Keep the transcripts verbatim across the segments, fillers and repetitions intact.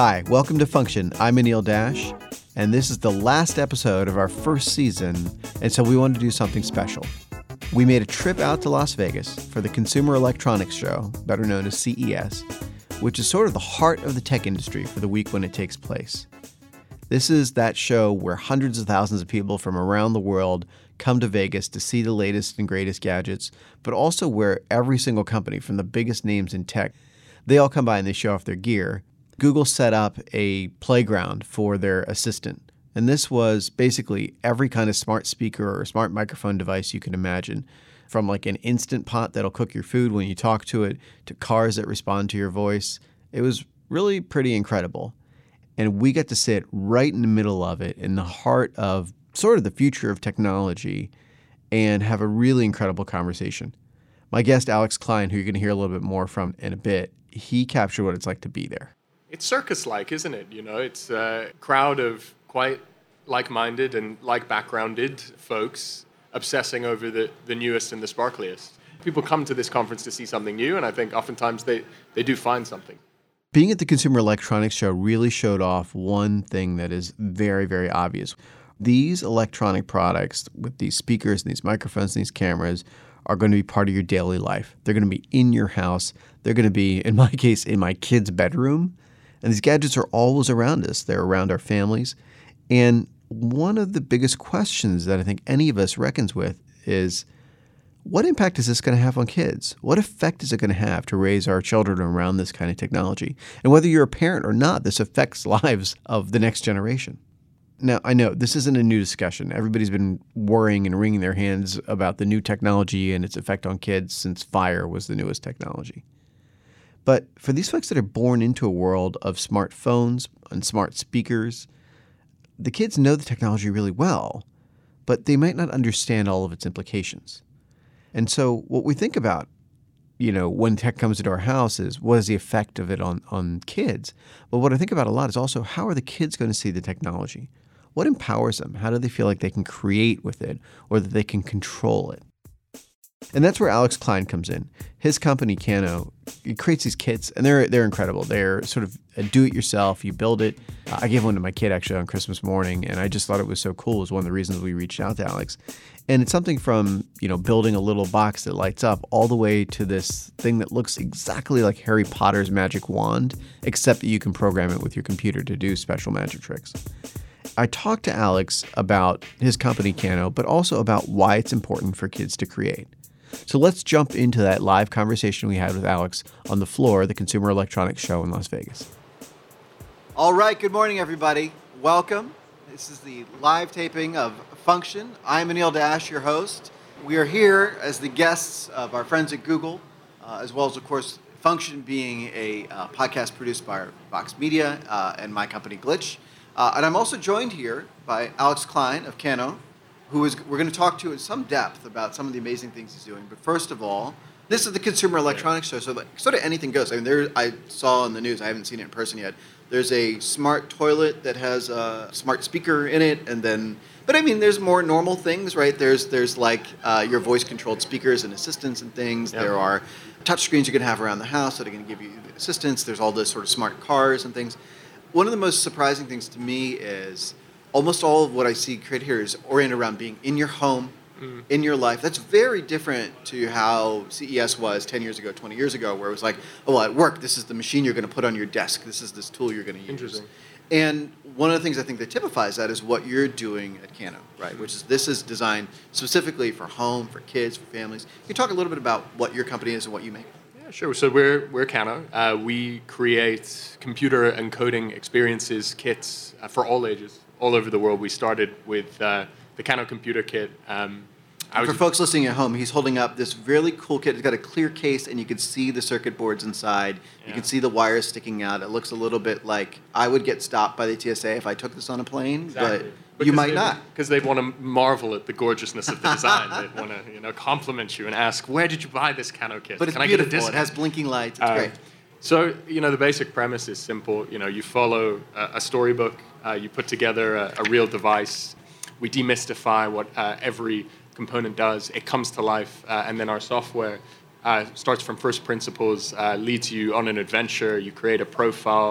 Hi, welcome to Function. I'm Anil Dash, and this is the last episode of our first season, and so we wanted to do something special. We made a trip out to Las Vegas for the Consumer Electronics Show, better known as C E S, which is sort of the heart of the tech industry for the week when it takes place. This is that show where hundreds of thousands of people from around the world come to Vegas to see the latest and greatest gadgets, but also where every single company from the biggest names in tech, they all come by and they show off their gear. Google set up a playground for their Assistant, and this was basically every kind of smart speaker or smart microphone device you can imagine, from like an Instant Pot that'll cook your food when you talk to it, to cars that respond to your voice. It was really pretty incredible. And we got to sit right in the middle of it, in the heart of sort of the future of technology, and have a really incredible conversation. My guest, Alex Klein, who you're going to hear a little bit more from in a bit, he captured what it's like to be there. It's circus-like, isn't it? You know, it's a crowd of quite like-minded and like-backgrounded folks obsessing over the, the newest and the sparkliest. People come to this conference to see something new, and I think oftentimes they, they do find something. Being at the Consumer Electronics Show really showed off one thing that is very, very obvious. These electronic products with these speakers and these microphones and these cameras are going to be part of your daily life. They're going to be in your house. They're going to be, in my case, in my kid's bedroom. And these gadgets are always around us. They're around our families. And one of the biggest questions that I think any of us reckons with is, what impact is this going to have on kids? What effect is it going to have to raise our children around this kind of technology? And whether you're a parent or not, this affects lives of the next generation. Now, I know this isn't a new discussion. Everybody's been worrying and wringing their hands about the new technology and its effect on kids since Fire was the newest technology. But for these folks that are born into a world of smartphones and smart speakers, the kids know the technology really well, but they might not understand all of its implications. And so what we think about, you know, when tech comes into our house is, what is the effect of it on, on kids? But what I think about a lot is also, how are the kids going to see the technology? What empowers them? How do they feel like they can create with it or that they can control it? And that's where Alex Klein comes in. His company, Kano, it creates these kits, and they're they're incredible. They're sort of a do-it-yourself. You build it. Uh, I gave one to my kid, actually, on Christmas morning, and I just thought it was so cool. It was one of the reasons we reached out to Alex. And it's something from, you know, building a little box that lights up all the way to this thing that looks exactly like Harry Potter's magic wand, except that you can program it with your computer to do special magic tricks. I talked to Alex about his company, Kano, but also about why it's important for kids to create. So let's jump into that live conversation we had with Alex on the floor of the Consumer Electronics Show in Las Vegas. All right, good morning, everybody. Welcome. This is the live taping of Function. I'm Anil Dash, your host. We are here as the guests of our friends at Google, uh, as well as, of course, Function being a uh, podcast produced by Vox Media uh, and my company, Glitch. Uh, and I'm also joined here by Alex Klein of Kano, who is we're going to talk to in some depth about some of the amazing things he's doing. But first of all, this is the Consumer Electronics Show, so like, sort of anything goes. I mean, there I saw in the news, I haven't seen it in person yet, there's a smart toilet that has a smart speaker in it, and then, but I mean, there's more normal things, right? There's there's like uh, your voice-controlled speakers and assistants and things. Yep. There are touch screens you can have around the house that are going to give you assistance. There's all those sort of smart cars and things. One of the most surprising things to me is almost all of what I see created here is oriented around being in your home, mm. in your life. That's very different to how C E S was ten years ago, twenty years ago, where it was like, oh, well, at work, this is the machine you're going to put on your desk. This is this tool you're going to use. Interesting. And one of the things I think that typifies that is what you're doing at Kano, right? Which is this is designed specifically for home, for kids, for families. Can you talk a little bit about what your company is and what you make? Yeah, sure. So we're we're Kano. Uh, we create computer and coding experiences, kits uh, for all ages, all over the world. We started with uh, the Kano Computer Kit. Um, I for folks listening at home, he's holding up this really cool kit. It's got a clear case, and you can see the circuit boards inside. Yeah. You can see the wires sticking out. It looks a little bit like I would get stopped by the T S A if I took this on a plane, exactly. but because you might they, not. Because they want to marvel at the gorgeousness of the design. They want to, you know, compliment you and ask, "Where did you buy this Kano kit? But it's Can beautiful. I get a discount?" It has blinking lights. It's uh, great. So, you know, the basic premise is simple. You know, you follow a, a storybook. Uh, you put together a, a real device. We demystify what uh, every component does. It comes to life, uh, and then our software uh, starts from first principles, uh, leads you on an adventure. You create a profile.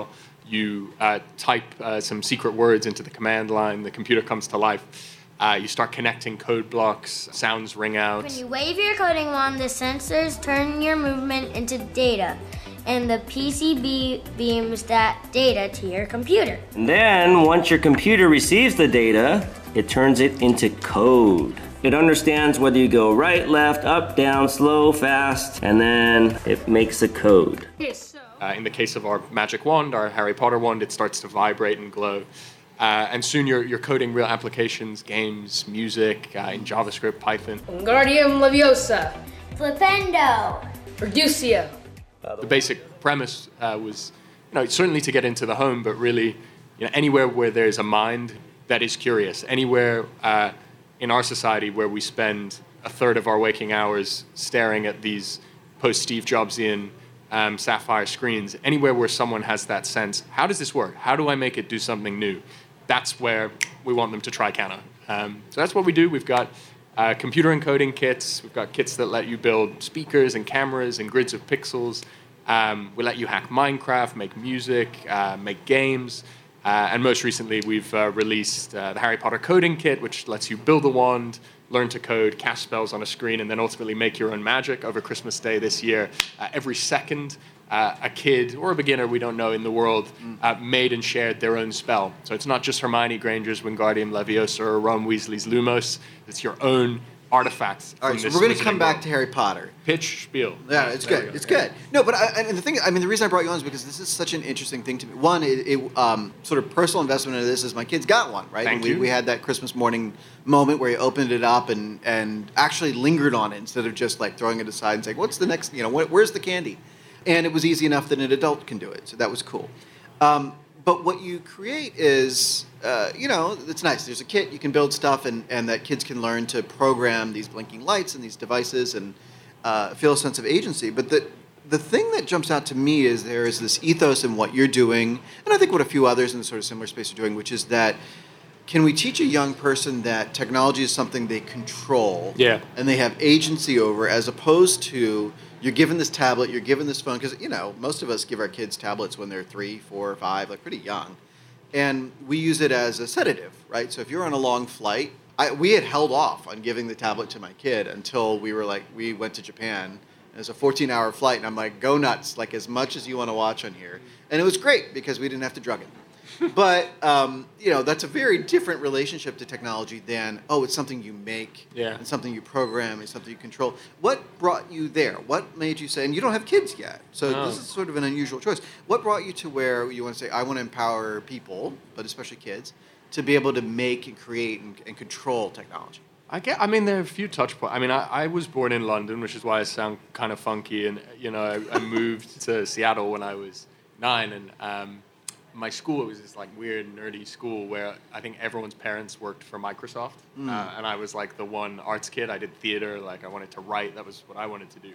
You uh, type uh, some secret words into the command line. The computer comes to life. Uh, you start connecting code blocks. Sounds ring out. When you wave your coding wand, the sensors turn your movement into data, and the P C B beams that data to your computer. And then, once your computer receives the data, it turns it into code. It understands whether you go right, left, up, down, slow, fast, and then it makes a code. Uh, in the case of our magic wand, our Harry Potter wand, it starts to vibrate and glow. Uh, and soon you're, you're coding real applications, games, music, uh, in JavaScript, Python. Wingardium Leviosa. Flipendo. Reducio. The basic premise uh, was, you know, certainly to get into the home, but really, you know, anywhere where there's a mind that is curious, anywhere uh, in our society where we spend a third of our waking hours staring at these post-Steve Jobsian um, sapphire screens, anywhere where someone has that sense, how does this work? How do I make it do something new? That's where we want them to try Kano. Um, so that's what we do. We've got uh, computer encoding kits. We've got kits that let you build speakers and cameras and grids of pixels. Um, we let you hack Minecraft, make music, uh, make games. Uh, and most recently, we've uh, released uh, the Harry Potter coding kit, which lets you build a wand, learn to code, cast spells on a screen, and then ultimately make your own magic over Christmas Day this year. Uh, every second, uh, a kid or a beginner, we don't know, in the world uh, made and shared their own spell. So it's not just Hermione Granger's Wingardium Leviosa or Ron Weasley's Lumos. It's your own artifacts. All right, so we're going to come back to Harry Potter. Pitch, spiel. Yeah, it's There good. we go. It's good. No, but I, and the thing, I mean, the reason I brought you on is because this is such an interesting thing to me. One, it, it um, sort of personal investment into this is my kids got one, right? Thank and we, you. we had that Christmas morning moment where he opened it up and and actually lingered on it instead of just like throwing it aside and saying, "What's the next? You know, wh- where's the candy?" And it was easy enough that an adult can do it, so that was cool. Um, but what you create is, uh, you know, it's nice. There's a kit, you can build stuff, and, and that kids can learn to program these blinking lights and these devices and uh, feel a sense of agency. But the, the thing that jumps out to me is there is this ethos in what you're doing, and I think what a few others in the sort of similar space are doing, which is that can we teach a young person that technology is something they control Yeah. and they have agency over, as opposed to you're given this tablet, you're given this phone, because, you know, most of us give our kids tablets when they're three, four, five, like pretty young. And we use it as a sedative, right? So if you're on a long flight, I, we had held off on giving the tablet to my kid until we were like, we went to Japan. It was a fourteen-hour flight, and I'm like, go nuts, like as much as you want to watch on here. And it was great because we didn't have to drug it. But, um, you know, that's a very different relationship to technology than, oh, it's something you make, Yeah. and something you program, and something you control. What brought you there? What made you say, and you don't have kids yet, so No. this is sort of an unusual choice. What brought you to where you want to say, I want to empower people, but especially kids, to be able to make and create and, and control technology? I get. I mean, there are a few touch points. I mean, I, I was born in London, which is why I sound kind of funky. And you know, I, I moved to Seattle when I was nine, and um, my school was this like weird nerdy school where I think everyone's parents worked for Microsoft, Mm. uh, and I was like the one arts kid. I did theater. Like I wanted to write. That was what I wanted to do,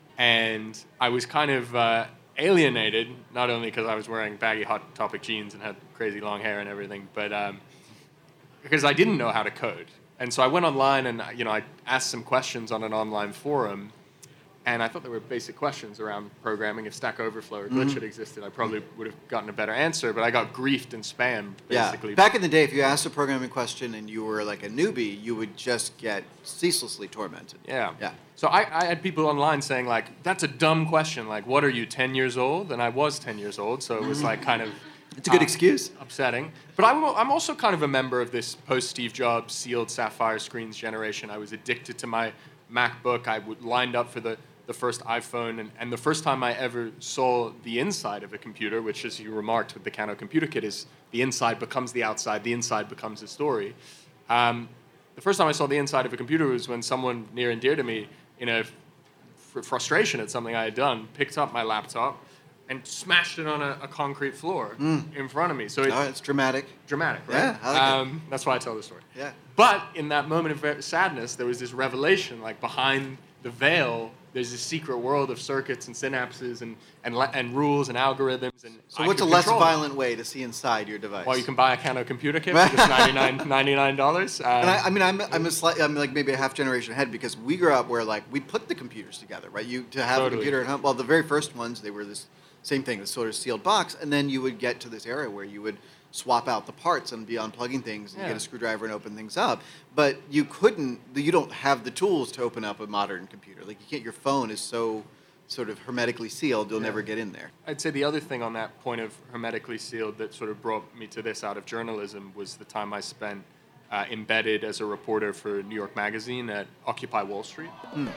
and I was kind of uh, alienated, not only because I was wearing baggy Hot Topic jeans and had crazy long hair and everything, but um, because I didn't know how to code. And so I went online and, you know, I asked some questions on an online forum, and I thought there were basic questions around programming. If Stack Overflow or Glitch Mm-hmm. had existed, I probably would have gotten a better answer, but I got griefed and spammed, basically. Yeah. Back in the day, if you asked a programming question and you were like a newbie, you would just get ceaselessly tormented. Yeah. Yeah. So I, I had people online saying, like, that's a dumb question. Like, what are you, ten years old? And I was ten years old, so it was, like, kind of... It's a good uh, excuse. Upsetting. But I'm, I'm also kind of a member of this post-Steve Jobs sealed sapphire screens generation. I was addicted to my MacBook. I would lined up for the, the first iPhone. And, and the first time I ever saw the inside of a computer, which, as you remarked with the Kano Computer Kit, is the inside becomes the outside, the inside becomes the story. Um, the first time I saw the inside of a computer was when someone near and dear to me, in a fr- frustration at something I had done, picked up my laptop and smashed it on a, a concrete floor in front of me. So it, Oh, it's dramatic. dramatic, right? Yeah, I like it. um, That's why I tell the story. Yeah. But in that moment of ve- sadness, there was this revelation, like behind the veil, there's this secret world of circuits and synapses and and, le- and rules and algorithms. And So I what's a could less control them. violent way to see inside your device? Well, you can buy a Kano Computer Kit for just ninety-nine ninety-nine dollars. Um, And I, I mean, I'm I'm a slight, I'm like maybe a half generation ahead because we grew up where like we put the computers together, right? You to have Totally. a computer at home. Well, the very first ones they were this same thing, this sort of sealed box, and then you would get to this area where you would swap out the parts and be unplugging things and Yeah. get a screwdriver and open things up. But you couldn't, you don't have the tools to open up a modern computer. Like you can't, your phone is so sort of hermetically sealed, you'll Yeah. never get in there. I'd say the other thing on that point of hermetically sealed that sort of brought me to this out of journalism was the time I spent uh, embedded as a reporter for New York Magazine at Occupy Wall Street.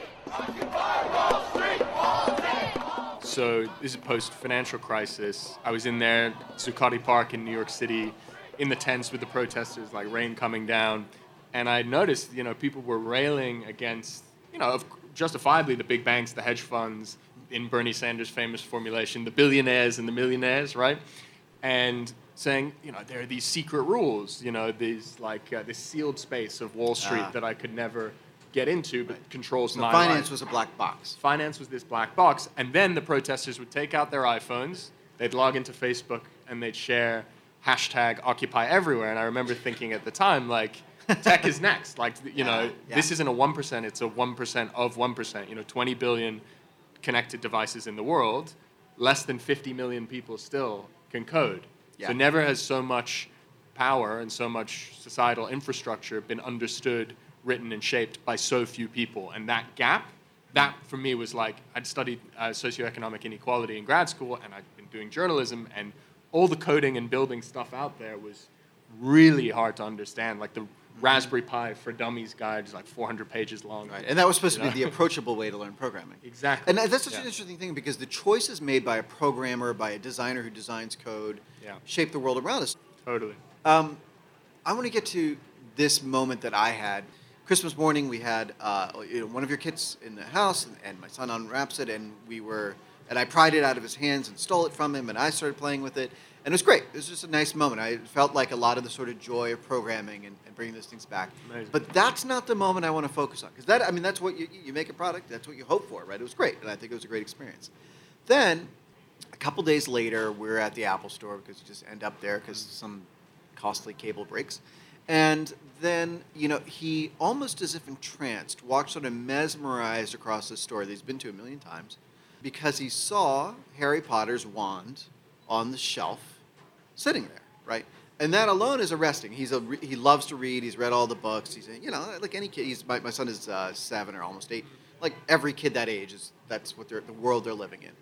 So this is post-financial crisis. I was in there, Zuccotti Park in New York City, in the tents with the protesters, like rain coming down. And I noticed, you know, people were railing against, you know, of- justifiably the big banks, the hedge funds, in Bernie Sanders' famous formulation, the billionaires and the millionaires, right? And saying, you know, there are these secret rules, you know, these like uh, this sealed space of Wall Street Ah. that I could never get into, but controls So my finance life. was a black box. Finance was this black box, and then the protesters would take out their iPhones, they'd log into Facebook, and they'd share hashtag Occupy everywhere. And I remember thinking at the time, like, tech is next. Like, you know, Yeah, yeah. this isn't a one percent, it's a one percent of one percent. You know, twenty billion connected devices in the world, less than fifty million people still can code. Yeah. So never has so much power and so much societal infrastructure been understood, written, and shaped by so few people. And that gap, that for me was like, I'd studied uh, socioeconomic inequality in grad school, and I'd been doing journalism, and all the coding and building stuff out there was really hard to understand. Like the Raspberry Pi for Dummies guide is like four hundred pages long. Right, and that was supposed to You be know? the approachable way to learn programming. Exactly. And that's such Yeah. an interesting thing because the choices made by a programmer, by a designer who designs code, Yeah. shape the world around us. Totally. Um, I want to get to this moment that I had. Christmas morning, we had uh, you know, one of your kids in the house, and, and my son unwraps it, and we were, and I pried it out of his hands and stole it from him, and I started playing with it, and it was great. It was just a nice moment. I felt like a lot of the sort of joy of programming and, and bringing those things back. Amazing. But that's not the moment I want to focus on, because that, I mean, that's what you you make a product. That's what you hope for, right? It was great, and I think it was a great experience. Then, a couple days later, we're at the Apple store because you just end up there because some costly cable breaks. And then, you know, he almost as if entranced, walked sort of mesmerized across the store that he's been to a million times because he saw Harry Potter's wand on the shelf sitting there, right? And that alone is arresting. He's a, re- he loves to read. He's read all the books. He's, a, you know, like any kid. He's, my, my son is uh, seven or almost eight. Like every kid that age, is that's what they're, the world they're living in.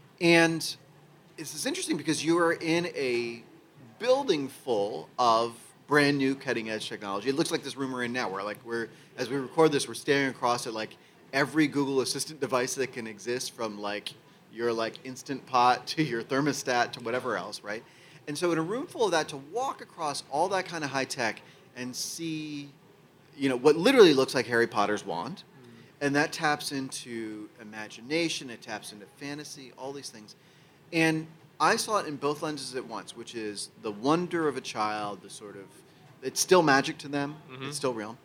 And this is interesting because you are in a building full of brand new cutting edge technology. It looks like this room we're in now, where like we're, as we record this, we're staring across at like every Google Assistant device that can exist, from like your like Instant Pot to your thermostat to whatever else, right? And so in a room full of that, to walk across all that kind of high tech and see, you know, what literally looks like Harry Potter's wand, and that taps into imagination, it taps into fantasy, all these things. And I saw it in both lenses at once, which is the wonder of a child, the sort of, it's still magic to them, Mhm. it's still real.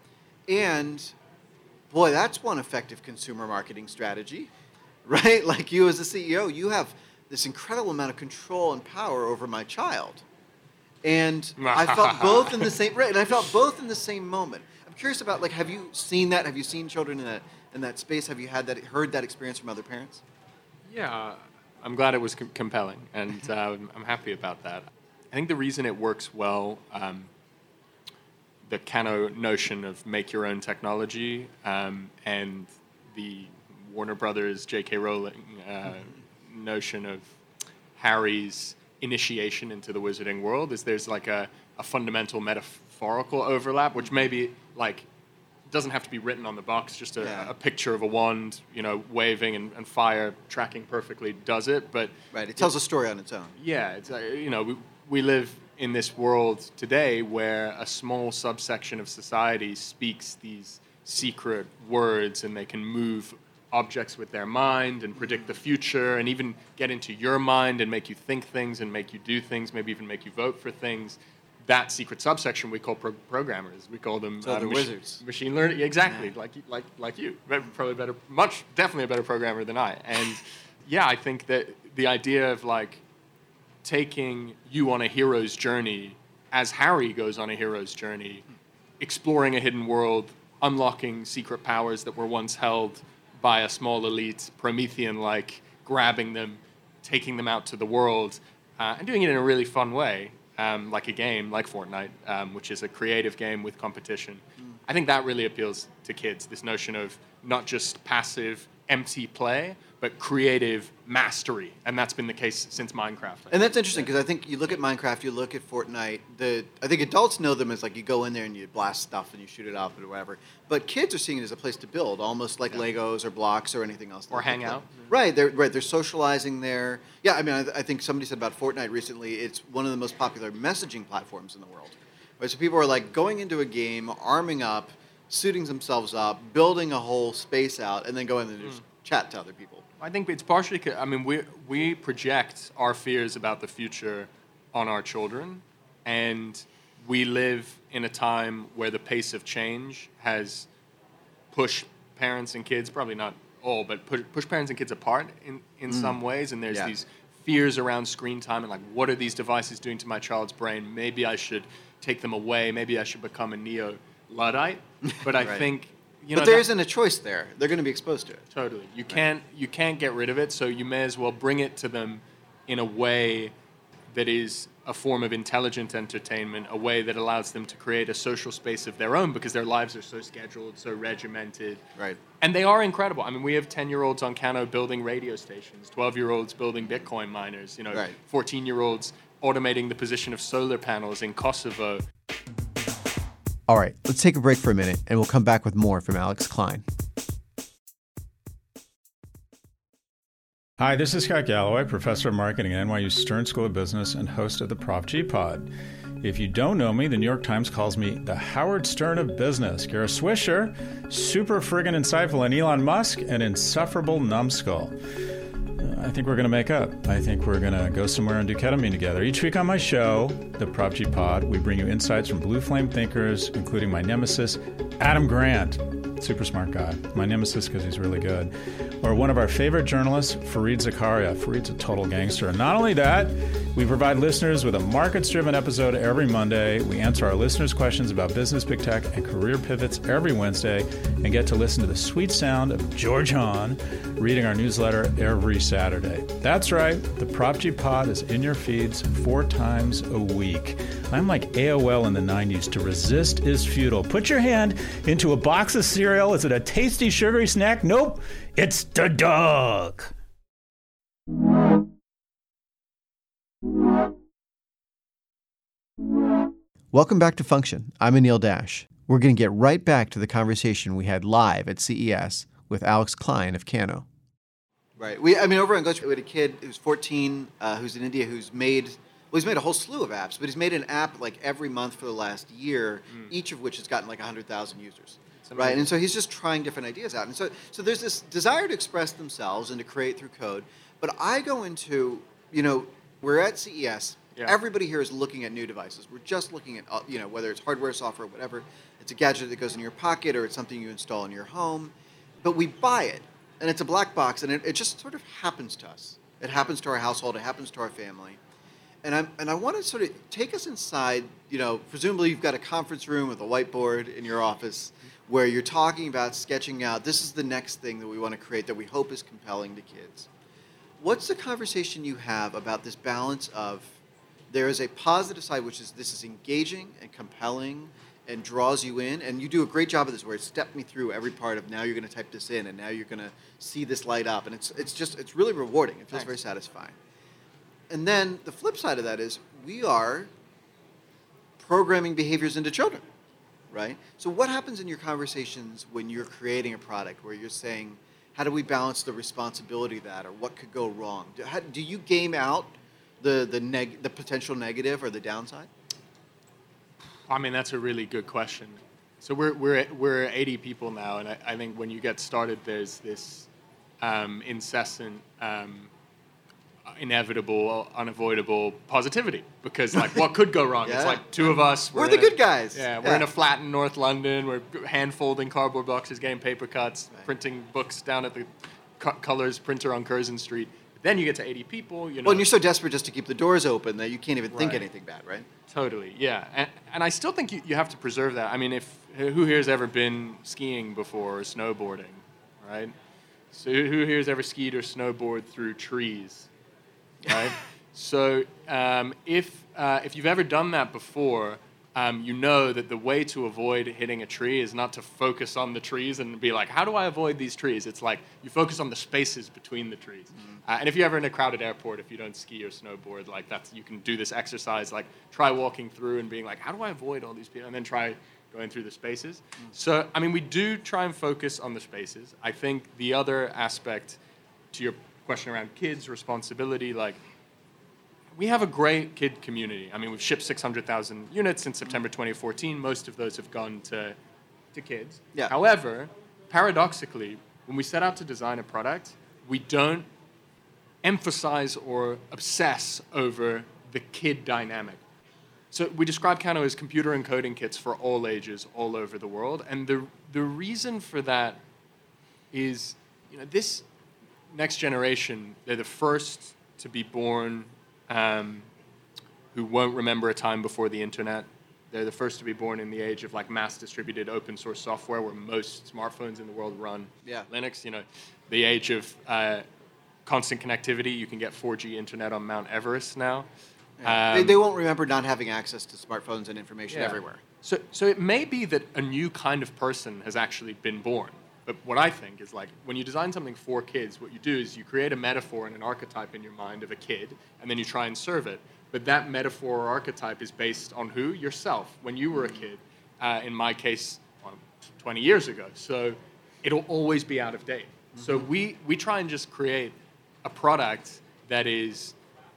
And boy, that's one effective consumer marketing strategy, right? Like you as a C E O, you have this incredible amount of control and power over my child. And I felt both in the same, right, and I felt both in the same moment. I'm curious about, like, have you seen that? Have you seen children in that, in that space? Have you had that, heard that experience from other parents? Yeah, I'm glad it was com- compelling, and uh, I'm happy about that. I think the reason it works well, um, the Kano notion of make your own technology, um, and the Warner Brothers, J K Rowling uh, notion of Harry's initiation into the wizarding world, is there's like a, a fundamental metaphorical overlap, which maybe like doesn't have to be written on the box, just a, Yeah. a picture of a wand, you know, waving and, and fire tracking perfectly does it. But Right, it tells a story on its own. yeah, it's, uh, you know, we, we live in this world today where a small subsection of society speaks these secret words, and they can move objects with their mind and predict the future, and even get into your mind and make you think things and make you do things, maybe even make you vote for things. That secret subsection we call pro- programmers. We call them So they're mach- wizards. Machine learning, exactly, Yeah. like you- like like you, probably better, much definitely a better programmer than I. And yeah, I think that the idea of like taking you on a hero's journey, as Harry goes on a hero's journey, exploring a hidden world, unlocking secret powers that were once held by a small elite, Promethean-like, grabbing them, taking them out to the world uh, and doing it in a really fun way, um, like a game, like Fortnite, um, which is a creative game with competition. Mm. I think that really appeals to kids, this notion of not just passive, empty play, but creative mastery. And that's been the case since Minecraft. And that's interesting because I think you look at Minecraft, you look at Fortnite, the I think adults know them as like you go in there and you blast stuff and you shoot it up or whatever. But kids are seeing it as a place to build, almost like yeah. Legos or blocks or anything else. Or hang out. Right, they're right. They're socializing there. Yeah, I mean, I, I think somebody said about Fortnite recently, it's one of the most popular messaging platforms in the world. Right, so people are like going into a game, arming up, suiting themselves up, building a whole space out, and then going and just mm. chat to other people. I think it's partially, I mean, we we project our fears about the future on our children, and we live in a time where the pace of change has pushed parents and kids, probably not all, but push, push parents and kids apart in, in mm. some ways, and there's yeah. these fears around screen time and like, what are these devices doing to my child's brain? Maybe I should take them away. Maybe I should become a neo-Luddite. But I right. think... You know, but there that, isn't a choice there. They're going to be exposed to it. Totally. You can't you can't get rid of it, so you may as well bring it to them in a way that is a form of intelligent entertainment, a way that allows them to create a social space of their own because their lives are so scheduled, so regimented. Right. And they are incredible. I mean, we have ten-year-olds on Kano building radio stations, twelve-year-olds building Bitcoin miners, you know, right. fourteen-year-olds automating the position of solar panels in Kosovo. All right, let's take a break for a minute, and we'll come back with more from Alex Klein. Hi, this is Scott Galloway, professor of marketing at N Y U Stern School of Business and host of the Prof G Pod. If you don't know me, the New York Times calls me the Howard Stern of business. You're a swisher, super friggin' insightful, and Elon Musk, an insufferable numbskull. I think we're going to make up. I think we're going to go somewhere and do ketamine together. Each week on my show, the Prop G Pod, we bring you insights from blue flame thinkers, including my nemesis, Adam Grant. Super smart guy. My nemesis because he's really good. Or one of our favorite journalists, Fareed Zakaria. Fareed's a total gangster. And not only that, we provide listeners with a markets-driven episode every Monday. We answer our listeners' questions about business, big tech, and career pivots every Wednesday, and get to listen to the sweet sound of George Hahn reading our newsletter every Saturday. That's right. The Prop G Pod is in your feeds four times a week. I'm like A O L in the nineties. To resist is futile. Put your hand into a box of cereal. Is it a tasty, sugary snack? Nope. It's the dog. Welcome back to Function. I'm Anil Dash. We're going to get right back to the conversation we had live at C E S with Alex Klein of Kano. Right. We, I mean, over in Ghost, we had a kid who's fourteen, uh, who's in India, who's made, well, he's made a whole slew of apps, but he's made an app like every month for the last year, mm. each of which has gotten like one hundred thousand users. Right, and so he's just trying different ideas out. And so, so there's this desire to express themselves and to create through code. But I go into, you know, we're at C E S. Yeah. Everybody here is looking at new devices. We're just looking at, you know, whether it's hardware, software, whatever. It's a gadget that goes in your pocket or it's something you install in your home. But we buy it, and it's a black box, and it, it just sort of happens to us. It happens to our household. It happens to our family. And I'm and I want to sort of take us inside, you know, presumably you've got a conference room with a whiteboard in your office where you're talking about sketching out, this is the next thing that we want to create that we hope is compelling to kids. What's the conversation you have about this balance of there is a positive side, which is this is engaging and compelling and draws you in, and you do a great job of this where it stepped me through every part of now you're going to type this in and now you're going to see this light up, and it's it's just, it's really rewarding. It feels Thanks. very satisfying. And then the flip side of that is we are programming behaviors into children. Right? So what happens in your conversations when you're creating a product where you're saying, how do we balance the responsibility of that, or what could go wrong? Do, how, do you game out the the, neg- the potential negative or the downside? I mean, that's a really good question. So we're we're we're eighty people now, and I, I think when you get started, there's this um, incessant, um, inevitable, unavoidable positivity, because like what could go wrong? yeah. It's like two of us. We're, we're the good a, guys. Yeah, we're yeah. in a flat in North London. We're hand folding cardboard boxes, getting paper cuts, right. printing books down at the co- Colors printer on Curzon Street. Then you get to eighty people. You know. Well, and you're so desperate just to keep the doors open that you can't even think right. anything bad, right? Totally, yeah. And, and I still think you, you have to preserve that. I mean, if who here has ever been skiing before or snowboarding, right? So who here has ever skied or snowboarded through trees? right? So um, if uh, if you've ever done that before, um, you know that the way to avoid hitting a tree is not to focus on the trees and be like, how do I avoid these trees? It's like you focus on the spaces between the trees. Mm-hmm. Uh, and if you're ever in a crowded airport, if you don't ski or snowboard, like that's you can do this exercise, like try walking through and being like, how do I avoid all these people? And then try going through the spaces. Mm-hmm. So, I mean, we do try and focus on the spaces. I think the other aspect to your question around kids' responsibility, like, we have a great kid community. I mean, we've shipped six hundred thousand units since September twenty fourteen. Most of those have gone to, to kids. Yeah. However, paradoxically, when we set out to design a product, we don't emphasize or obsess over the kid dynamic. So we describe Kano as computer encoding kits for all ages all over the world. And the, the reason for that is, you know, this next generation, they're the first to be born Um, who won't remember a time before the internet. They're the first to be born in the age of like mass distributed open source software where most smartphones in the world run yeah. Linux. You know, the age of uh, constant connectivity. You can get four G internet on Mount Everest now. Yeah. Um, they, they won't remember not having access to smartphones and information yeah. everywhere. So, so it may be that a new kind of person has actually been born. But what I think is like when you design something for kids, what you do is you create a metaphor and an archetype in your mind of a kid, and then you try and serve it. But that metaphor or archetype is based on who? Yourself, when you were a kid. Uh, in my case, well, twenty years ago. So it'll always be out of date. Mm-hmm. So we, we try and just create a product that is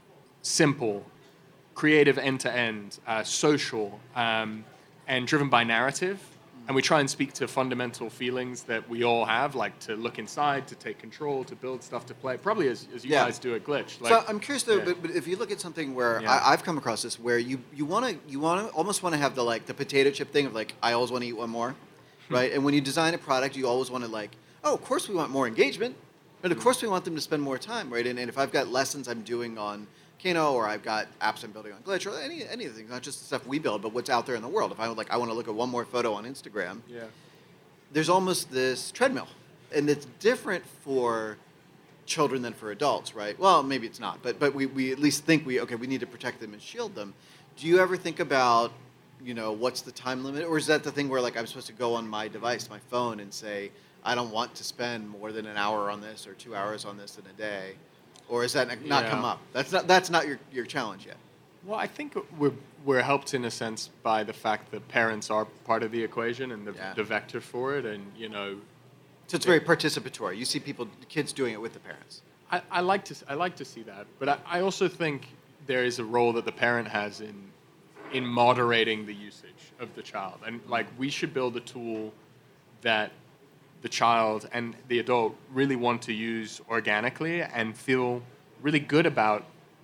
simple, creative end-to-end, uh, social, um, and driven by narrative. And we try and speak to fundamental feelings that we all have, like to look inside, to take control, to build stuff to play, probably as, as you yeah. guys do at Glitch. Like, so I'm curious though, yeah. but, but if you look at something where Yeah. I, I've come across this, where you you want to you want to almost want to have the like the potato chip thing of like I always want to eat one more, right? And when you design a product, you always want to like, oh, of course we want more engagement, but of course we want them to spend more time, right? And, and if I've got lessons I'm doing on Kano, or I've got apps I'm building on Glitch, or any any of the things, not just the stuff we build, but what's out there in the world. If I would like, I want to look at one more photo on Instagram. Yeah. There's almost this treadmill, and it's different for children than for adults, right? Well, maybe it's not, but but we, we at least think we okay we need to protect them and shield them. Do you ever think about, you know, what's the time limit, or is that the thing where like I'm supposed to go on my device, my phone, and say I don't want to spend more than an hour on this or two hours on this in a day, or is that not Yeah. come up? That's not that's not your your challenge yet. Well, I think we're we're helped in a sense by the fact that parents are part of the equation and the, Yeah. the vector for it, and you know, So it's very participatory. You see people, kids doing it with the parents. I, I like to I like to see that, but I, I also think there is a role that the parent has in in moderating the usage of the child, and like we should build a tool that the child and the adult really want to use organically and feel really good about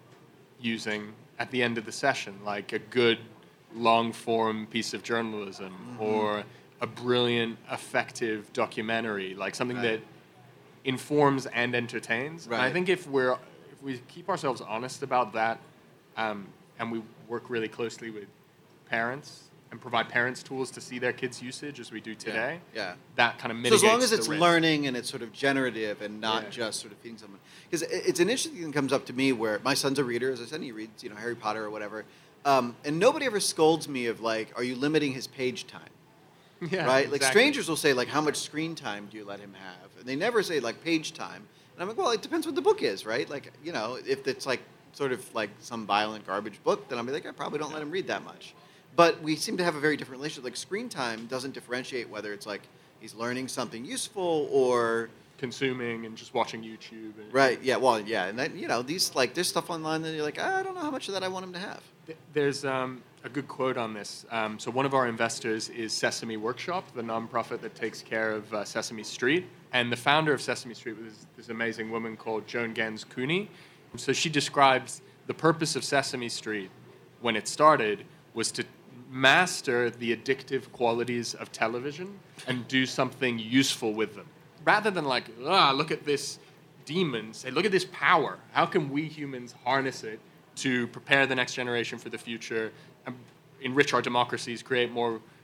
using at the end of the session, like a good long-form piece of journalism mm-hmm. or a brilliant, effective documentary, like something right. that informs and entertains. Right. And I think if we're if we keep ourselves honest about that, um, and we work really closely with parents and provide parents tools to see their kids' usage as we do today, Yeah. yeah. that kind of So mitigates as long as the it's risk. learning and it's sort of generative and not Yeah. just sort of feeding someone. Because it's an interesting thing that comes up to me where my son's a reader, as I said, and he reads, you know, Harry Potter or whatever. Um, and nobody ever scolds me of like, are you limiting his page time? Yeah, right? Like exactly. strangers will say like, how much screen time do you let him have? And they never say like page time. And I'm like, well, it depends what the book is, right? Like, you know, if it's like sort of like some violent garbage book, then I'll be like, I probably don't let him read that much. But we seem to have a very different relationship. Like screen time doesn't differentiate whether it's like he's learning something useful or consuming and just watching YouTube. And right. Yeah. Well, yeah. And then, you know, these like there's stuff online that you're like, I don't know how much of that I want him to have. There's um, a good quote on this. Um, so one of our investors is Sesame Workshop, the nonprofit that takes care of uh, Sesame Street. And the founder of Sesame Street was this amazing woman called Joan Gens Cooney. So she describes the purpose of Sesame Street when it started was to master the addictive qualities of television and do something useful with them. Rather than like, ah, look at this demon, say, look at this power. How can we humans harness it to prepare the next generation for the future, and enrich our democracies, create more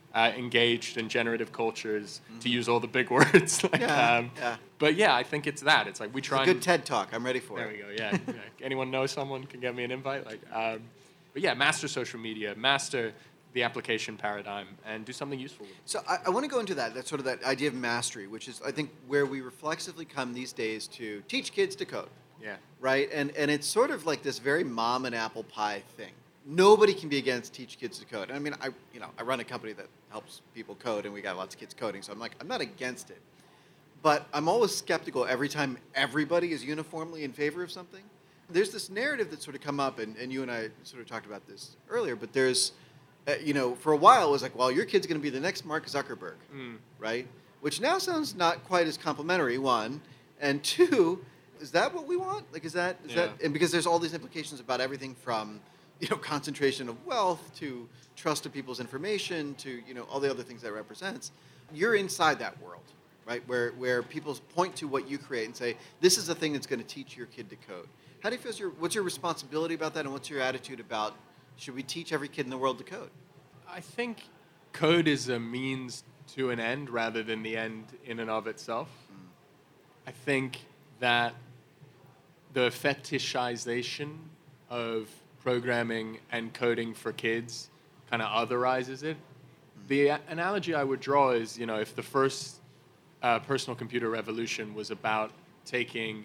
uh, engaged and generative cultures, mm-hmm. to use all the big words. like, yeah, um, yeah. But yeah, I think it's that. It's like we try it's a and... good TED Talk. I'm ready for there it. There we go, yeah. yeah. Anyone know someone can get me an invite? Like, um, But yeah, master social media, master the application paradigm, and do something useful with it. So I, I want to go into that, that sort of that idea of mastery, which is, I think, where we reflexively come these days to teach kids to code. Yeah. Right? And and it's sort of like this very mom and apple pie thing. Nobody can be against teach kids to code. I mean, I you know, I run a company that helps people code, and we got lots of kids coding, so I'm like, I'm not against it. But I'm always skeptical every time everybody is uniformly in favor of something. There's this narrative that's sort of come up, and, and you and I sort of talked about this earlier, but there's, uh, you know, for a while it was like, well, your kid's going to be the next Mark Zuckerberg, mm. right? Which now sounds not quite as complimentary, one. And two, is that what we want? Like, is that, is yeah. that, and because there's all these implications about everything from, you know, concentration of wealth to trust of people's information to, you know, all the other things that represents. You're inside that world, right? Where, where people point to what you create and say, this is the thing that's going to teach your kid to code. How do you feel? Your, what's your responsibility about that, and what's your attitude about should we teach every kid in the world to code? I think code is a means to an end rather than the end in and of itself. Mm. I think that the fetishization of programming and coding for kids kind of otherizes it. Mm. The a- analogy I would draw is, you know, if the first uh, personal computer revolution was about taking,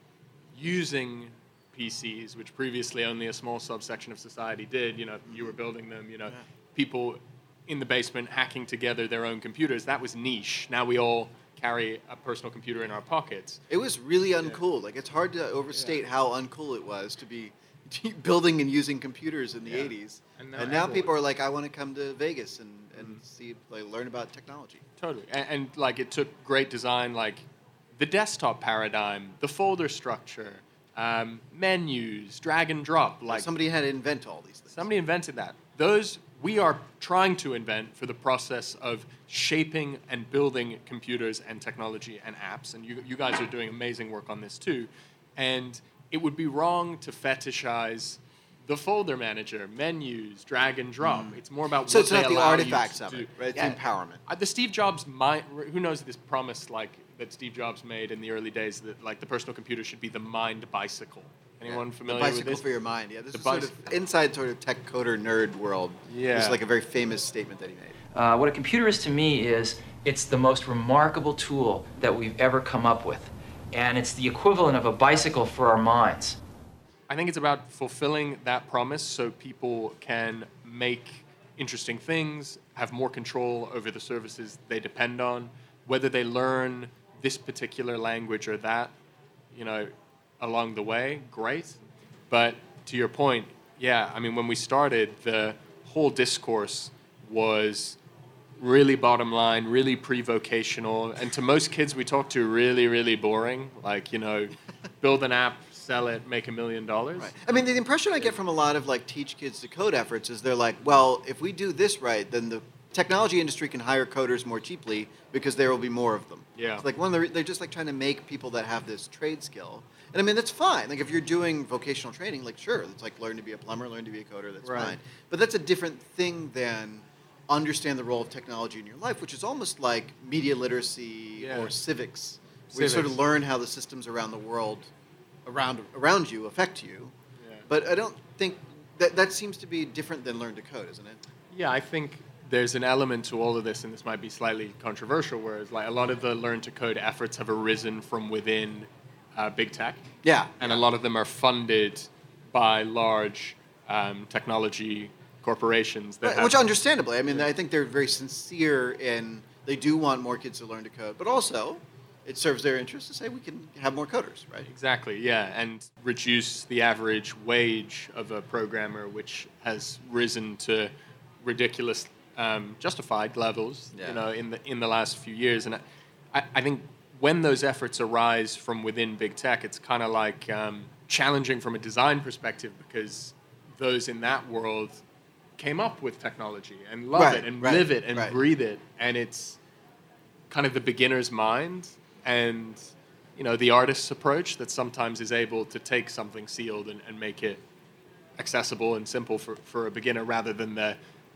using P Cs, which previously only a small subsection of society did, you know, you were building them, you know, yeah. people in the basement hacking together their own computers, that was niche. Now we all carry a personal computer in our pockets. It was really uncool. Yeah. Like, it's hard to overstate yeah. how uncool it was to be building and using computers in the yeah. eighties. And now, and now people are like, I want to come to Vegas and, and mm-hmm. see, like, learn about technology. Totally. And, and, like, it took great design, like, the desktop paradigm, the folder structure, um, menus, drag and drop. Like somebody had to invent all these things. Somebody invented that. Those we are trying to invent for the process of shaping and building computers and technology and apps. And you, you guys are doing amazing work on this too. And it would be wrong to fetishize the folder manager, menus, drag and drop. Mm. It's more about so what they allow you to do. So it's not the artifacts of it, right? It's yeah. empowerment. Uh, the Steve Jobs, mind, who knows this promise like that Steve Jobs made in the early days that like the personal computer should be the mind bicycle. Anyone yeah. familiar with this? The bicycle for your mind. Yeah, this the is sort of inside sort of tech coder nerd world. Yeah. This is like a very famous statement that he made. Uh, what a computer is to me is it's the most remarkable tool that we've ever come up with. And it's the equivalent of a bicycle for our minds. I think it's about fulfilling that promise so people can make interesting things, have more control over the services they depend on, whether they learn this particular language or that, you know, along the way, great. But to your point, yeah, I mean, when we started, the whole discourse was really bottom line, really pre-vocational, and to most kids we talk to, really, really boring. Like, you know, build an app, sell it, make a million dollars. Right. I mean, the impression I get from a lot of like teach kids to code efforts is they're like, well, if we do this right, then the technology industry can hire coders more cheaply because there will be more of them. Yeah. It's like one of the, they're just like trying to make people that have this trade skill. And I mean, that's fine. Like if you're doing vocational training, like sure, it's like learn to be a plumber, learn to be a coder, that's right. fine. But that's a different thing than understand the role of technology in your life, which is almost like media literacy yeah. or civics, where civics. you sort of learn how the systems around the world around around you affect you. Yeah. But I don't think that that seems to be different than learn to code, isn't it? Yeah, I think there's an element to all of this, and this might be slightly controversial, whereas like a lot of the learn to code efforts have arisen from within uh, big tech. Yeah. And a lot of them are funded by large um, technology corporations. That right, have, which understandably, I mean, yeah. I think they're very sincere in, they do want more kids to learn to code, but also it serves their interest to say we can have more coders, right? Exactly, yeah, and reduce the average wage of a programmer, which has risen to ridiculous, um, justified levels, yeah. you know, in the in the last few years. And I, I think when those efforts arise from within big tech, it's kind of like um, challenging from a design perspective because those in that world came up with technology and love right, it and right, live it and right. breathe it, and it's kind of the beginner's mind and you know the artist's approach that sometimes is able to take something sealed and, and make it accessible and simple for, for a beginner rather than the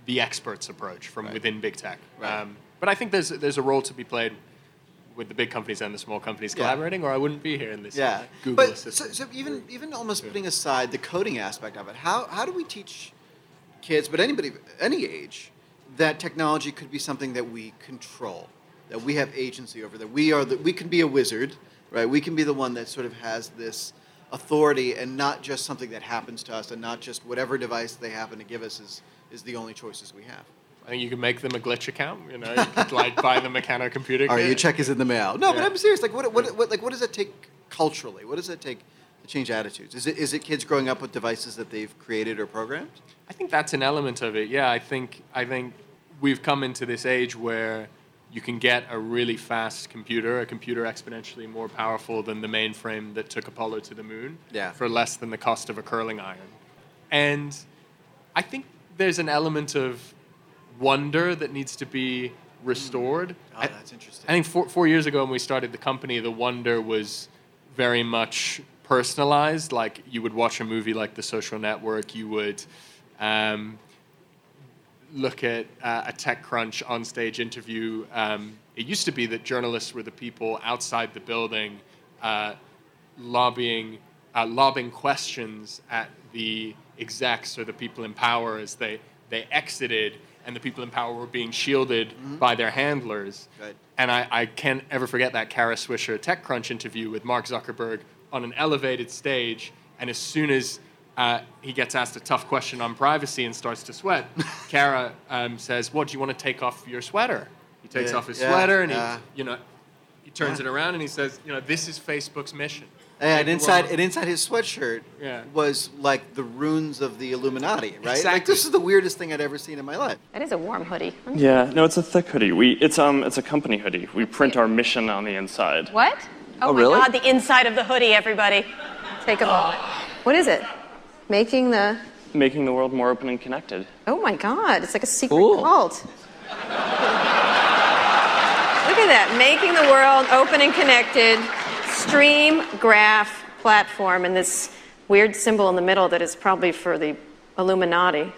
the experts approach from Right. within big tech. Right. Um, but I think there's there's a role to be played with the big companies and the small companies Yeah. collaborating, or I wouldn't be here in this Yeah, Google but so, assistant. so even even almost putting aside the coding aspect of it, how how do we teach kids, but anybody any age, that technology could be something that we control, that we have agency over, that we are that we can be a wizard, right? We can be the one that sort of has this authority, and not just something that happens to us, and not just whatever device they happen to give us is is the only choices we have. I think you could make them a glitch account. You know, you could like buy them a Mechano computer. All right, kit. your check is in the mail. No, but Yeah. I'm serious. Like, what, what, what, like, what does it take culturally? What does it take to change attitudes? Is it, is it kids growing up with devices that they've created or programmed? I think that's an element of it. Yeah, I think I think we've come into this age where you can get a really fast computer, a computer exponentially more powerful than the mainframe that took Apollo to the moon, Yeah. for less than the cost of a curling iron. And I think there's an element of wonder that needs to be restored. Oh, I- that's interesting. I think four, four years ago when we started the company, the wonder was very much personalized. Like you would watch a movie like The Social Network, you would um, look at uh, a TechCrunch on-stage interview. Um, it used to be that journalists were the people outside the building uh, lobbying, uh, lobbing questions at the execs or the people in power as they, they exited, and the people in power were being shielded Mm-hmm. by their handlers. Right. And I, I can't ever forget that Kara Swisher TechCrunch interview with Mark Zuckerberg on an elevated stage, and as soon as uh, he gets asked a tough question on privacy and starts to sweat, Kara um, says, "What, do you want to take off your sweater?" He takes Yeah, off his yeah, sweater, and yeah. he, you know, he turns Yeah. it around and he says, "You know, this is Facebook's mission." Yeah, Make and the inside world- and inside his sweatshirt Yeah. was like the runes of the Illuminati, right? Like, Exactly. this is the weirdest thing I'd ever seen in my life. That is a warm hoodie. Yeah, no, it's a thick hoodie. We it's um it's a company hoodie. We print our mission on the inside. What? Oh, Oh, my really? God, the inside of the hoodie, everybody. Take a moment. What is it? Making the. Making the world more open and connected. Oh my God, it's like a secret Cool. cult. Look at that. Making the world open and connected. Stream graph platform, and this weird symbol in the middle that is probably for the Illuminati.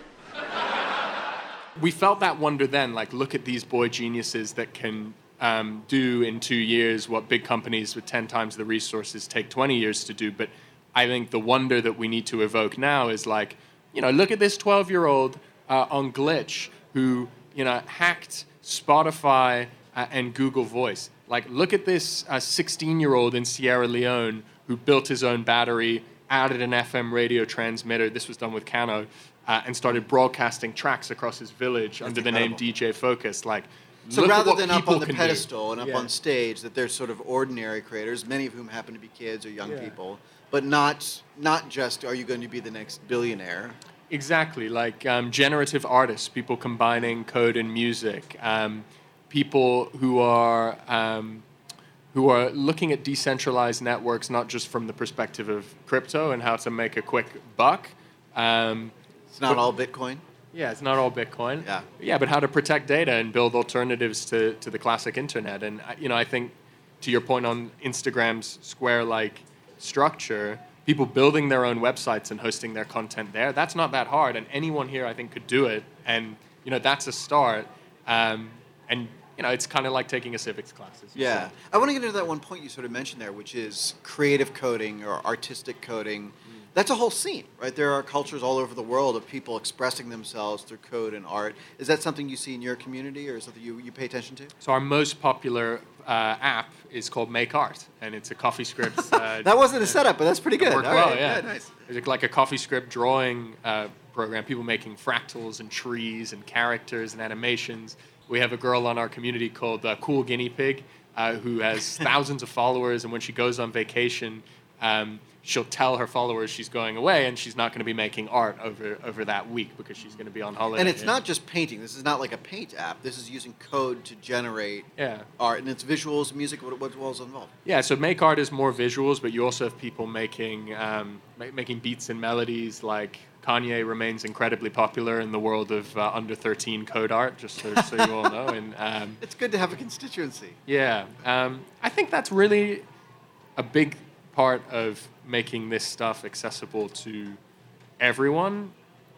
We felt that wonder then, like, look at these boy geniuses that can um, do in two years what big companies with ten times the resources take twenty years to do. But I think the wonder that we need to evoke now is like, you know, look at this twelve-year-old uh, on Glitch who, you know, hacked Spotify uh, and Google Voice. Like, look at this uh, sixteen-year-old in Sierra Leone who built his own battery, added an F M radio transmitter. This was done with Kano. Uh, and started broadcasting tracks across his village under the name incredible. D J Focus. Like, So look at rather what than up people on the can do. pedestal and up Yeah. on stage, that they're sort of ordinary creators, many of whom happen to be kids or young Yeah. people, but not not just are you going to be the next billionaire? Exactly, like um, generative artists, people combining code and music, um, people who are um, who are looking at decentralized networks not just from the perspective of crypto and how to make a quick buck. Um, It's not But- all Bitcoin. yeah, it's not all Bitcoin. Yeah. Yeah, but how to protect data and build alternatives to, to the classic internet. And, I- you know, I think to your point on Instagram's Square-like structure, people building their own websites and hosting their content there, that's not that hard. And anyone here, I think, could do it. And, you know, that's a start. Um, and, you know, it's kind of like taking a civics class. as you Yeah. said. I want to get into that one point you sort of mentioned there, which is creative coding or artistic coding. That's a whole scene, right? There are cultures all over the world of people expressing themselves through code and art. Is that something you see in your community or something you, you pay attention to? So our most popular uh, app is called Make Art, and it's a CoffeeScript. Uh, That wasn't a setup, but that's pretty good. Worked All well, right. yeah. nice. It's like a CoffeeScript drawing uh, program. People making fractals and trees and characters and animations. We have a girl on our community called uh, Cool Guinea Pig, uh, who has thousands of followers, and when she goes on vacation, um, she'll tell her followers she's going away, and she's not going to be making art over over that week because she's going to be on holiday. And it's not just painting. This is not like a paint app. This is using code to generate Yeah. art. And it's visuals, music, what, what all's involved? Yeah, so Make Art is more visuals, but you also have people making um, ma- making beats and melodies. Like Kanye remains incredibly popular in the world of uh, under thirteen code art, just so, so you all know. And um, It's good to have a constituency. yeah, um, I think that's really a big part of making this stuff accessible to everyone.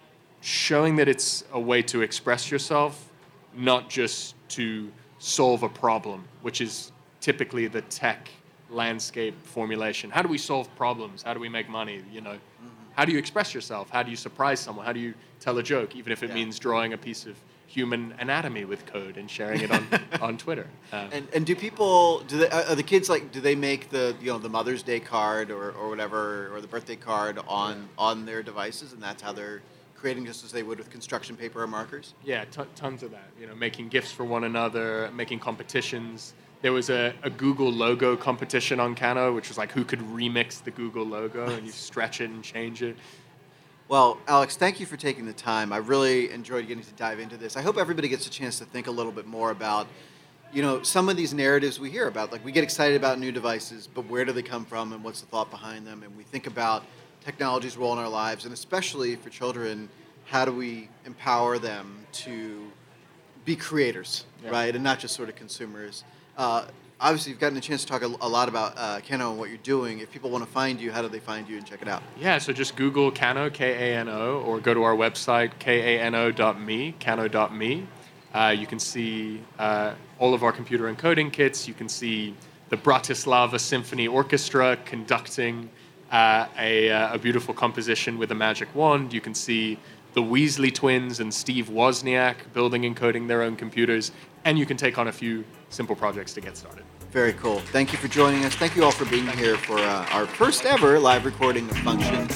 showing that it's a way to express yourself, not just to solve a problem, which is typically the tech landscape formulation. How do we solve problems? How do we make money? You know, mm-hmm. How do you express yourself? How do you surprise someone? How do you tell a joke, even if it yeah. means drawing a piece of human anatomy with code and sharing it on, on Twitter? Um, and and do people, do they, are the kids like, do they make the, you know, the Mother's Day card or, or whatever, or the birthday card on, yeah. on their devices, and that's how they're creating just as they would with construction paper or markers? Yeah, t- tons of that. You know, making gifts for one another, making competitions. There was a, a Google logo competition on Kano, which was like who could remix the Google logo, and you stretch it and change it. Well, Alex, thank you for taking the time. I really enjoyed getting to dive into this. I hope everybody gets a chance to think a little bit more about, you know, some of these narratives we hear about. Like, we get excited about new devices, but where do they come from and what's the thought behind them? And we think about technology's role in our lives, and especially for children, how do we empower them to be creators, yeah. right, and not just sort of consumers. Uh, obviously, you've gotten a chance to talk a, a lot about uh, Kano and what you're doing. If people want to find you, how do they find you and check it out? Yeah, so just Google Kano, K A N O, or go to our website, kano dot me, kano dot me. Uh, you can see uh, all of our computer encoding kits. You can see the Bratislava Symphony Orchestra conducting uh, a, uh, a beautiful composition with a magic wand. You can see the Weasley twins and Steve Wozniak building and coding their own computers. And you can take on a few simple projects to get started. Very cool. Thank you for joining us. Thank you all for being here for uh, our first ever live recording of Function.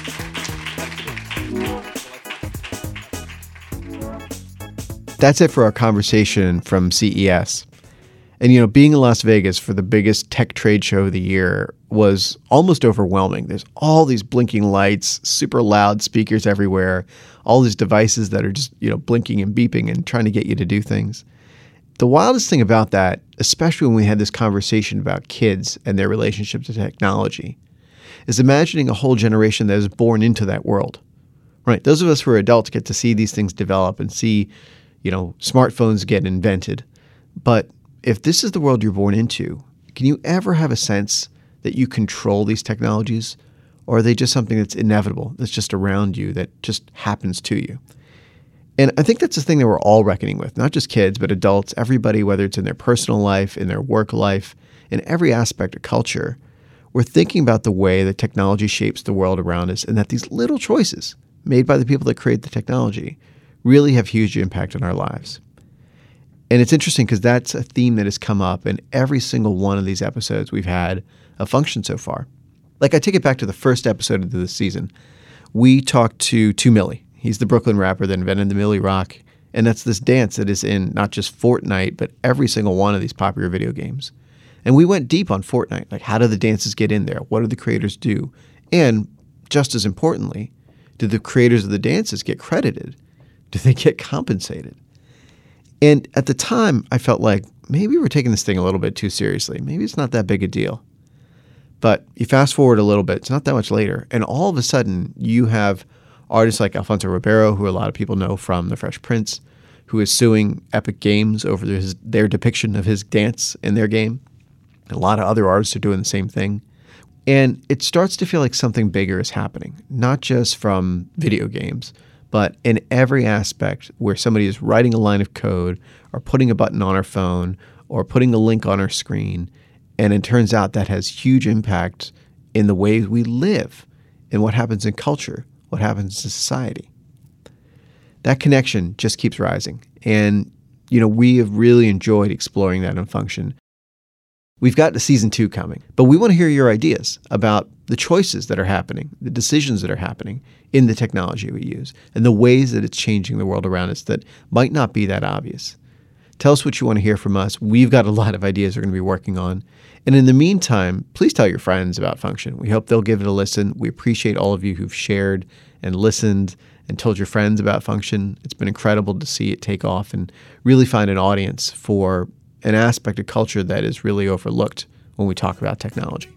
That's it for our conversation from C E S. And, you know, being in Las Vegas for the biggest tech trade show of the year was almost overwhelming. There's all these blinking lights, super loud speakers everywhere, all these devices that are just, you know, blinking and beeping and trying to get you to do things. The wildest thing about that, especially when we had this conversation about kids and their relationship to technology, is imagining a whole generation that is born into that world. Right? Those of us who are adults get to see these things develop and see, you know, smartphones get invented. But if this is the world you're born into, can you ever have a sense that you control these technologies? Or are they just something that's inevitable, that's just around you, that just happens to you? And I think that's the thing that we're all reckoning with, not just kids, but adults, everybody, whether it's in their personal life, in their work life, in every aspect of culture. We're thinking about the way that technology shapes the world around us, and that these little choices made by the people that create the technology really have huge impact on our lives. And it's interesting because that's a theme that has come up in every single one of these episodes we've had of Function so far. Like, I take it back to the first episode of this season. We talked to two Milli. He's the Brooklyn rapper that invented the Milli Rock. And that's this dance that is in not just Fortnite, but every single one of these popular video games. And we went deep on Fortnite. Like, how do the dances get in there? What do the creators do? And just as importantly, do the creators of the dances get credited? Do they get compensated? And at the time, I felt like maybe we're taking this thing a little bit too seriously. Maybe it's not that big a deal. But you fast forward a little bit, it's not that much later, and all of a sudden you have artists like Alfonso Ribeiro, who a lot of people know from The Fresh Prince, who is suing Epic Games over his, their depiction of his dance in their game. A lot of other artists are doing the same thing. And it starts to feel like something bigger is happening, not just from video games, but in every aspect where somebody is writing a line of code or putting a button on our phone or putting a link on our screen. And it turns out that has huge impact in the ways we live and what happens in culture, what happens in society. That connection just keeps rising. And, you know, we have really enjoyed exploring that in Function. We've got a season two coming, but we want to hear your ideas about the choices that are happening, the decisions that are happening in the technology we use, and the ways that it's changing the world around us that might not be that obvious. Tell us what you want to hear from us. We've got a lot of ideas we're going to be working on. And in the meantime, please tell your friends about Function. We hope they'll give it a listen. We appreciate all of you who've shared and listened and told your friends about Function. It's been incredible to see it take off and really find an audience for an aspect of culture that is really overlooked when we talk about technology.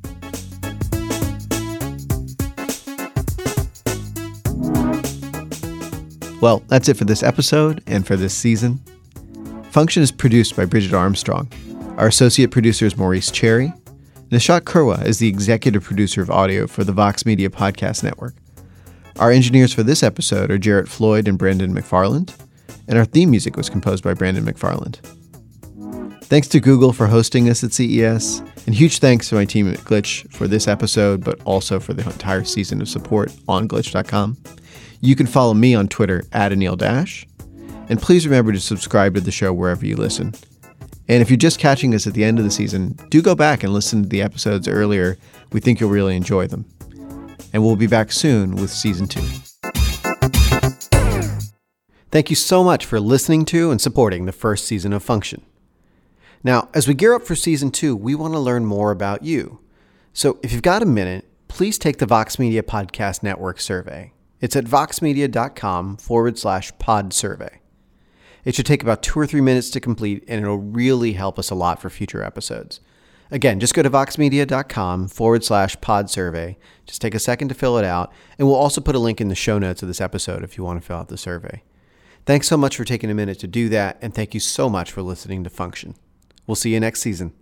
Well, that's it for this episode and for this season. Function is produced by Bridget Armstrong. Our associate producer is Maurice Cherry. Nishat Kurwa is the executive producer of audio for the Vox Media Podcast Network. Our engineers for this episode are Jarrett Floyd and Brandon McFarland, and our theme music was composed by Brandon McFarland. Thanks to Google for hosting us at C E S, and huge thanks to my team at Glitch for this episode, but also for the entire season of support on glitch dot com. You can follow me on Twitter at Anil Dash, and please remember to subscribe to the show wherever you listen. And if you're just catching us at the end of the season, do go back and listen to the episodes earlier. We think you'll really enjoy them. And we'll be back soon with season two. Thank you so much for listening to and supporting the first season of Function. Now, as we gear up for season two, we want to learn more about you. So if you've got a minute, please take the Vox Media Podcast Network survey. It's at voxmedia.com forward slash pod survey. It should take about two or three minutes to complete, and it'll really help us a lot for future episodes. Again, just go to voxmedia.com forward slash pod survey. Just take a second to fill it out, and we'll also put a link in the show notes of this episode if you want to fill out the survey. Thanks so much for taking a minute to do that, and thank you so much for listening to Function. We'll see you next season.